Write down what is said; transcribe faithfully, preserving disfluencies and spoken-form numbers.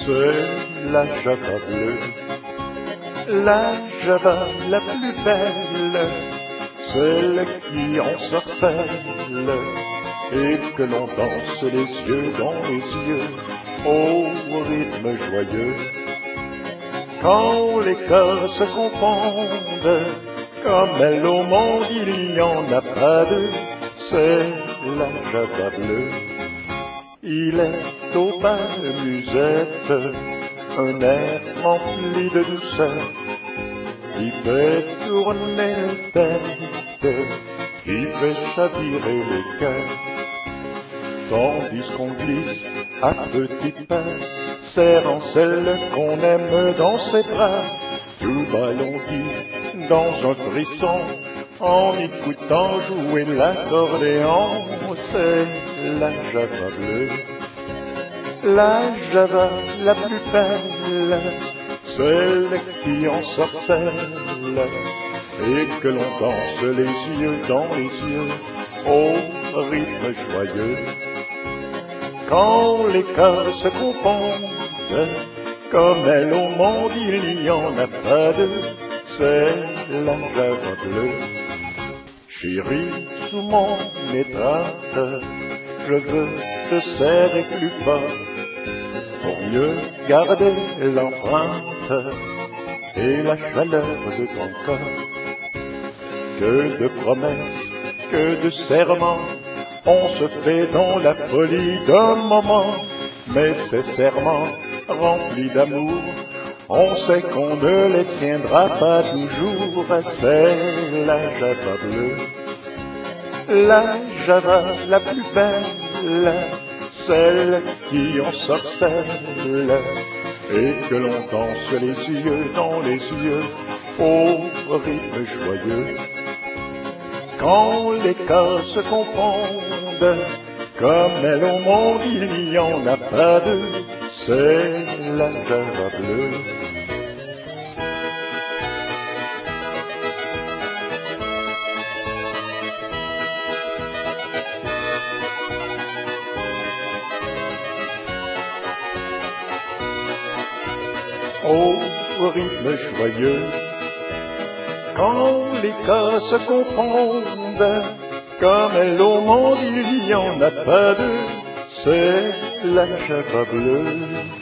C'est la java bleue, la java la plus belle, celle qui ensorcelle et que l'on danse les yeux dans les yeux au rythme joyeux. Quand les cœurs se confondent, comme elle au monde il n'y en a pas deux, c'est la java bleue. Il est au bas musette, un air rempli de douceur, qui fait tourner les têtes, qui fait chavirer les cœurs. Tandis qu'on glisse à petits pas, serrant celle qu'on aime dans ses bras, tout ballon dit dans un frisson, en écoutant jouer l'accordéon, c'est la java bleue. La java la plus belle, celle qui ensorcelle et que l'on danse les yeux dans les yeux au rythme joyeux. Quand les cœurs se confondent, comme elle au monde il n'y en a pas deux, c'est la java bleue. Chérie, sous mon étreinte, je veux te serrer plus fort, pour mieux garder l'empreinte et la chaleur de ton corps. Que de promesses, que de serments, on se fait dans la folie d'un moment, mais ces serments remplis d'amour, on sait qu'on ne les tiendra pas toujours. C'est la java bleue, la java la plus belle, celle qui ensorcelle et que l'on danse les yeux dans les yeux au rythme joyeux. Quand les cœurs se confondent, comme elle au monde il n'y en a pas deux, c'est la java bleue. Au rythme joyeux, quand les cœurs se confondent, comme elle au monde il n'y en a pas deux, c'est la java bleue.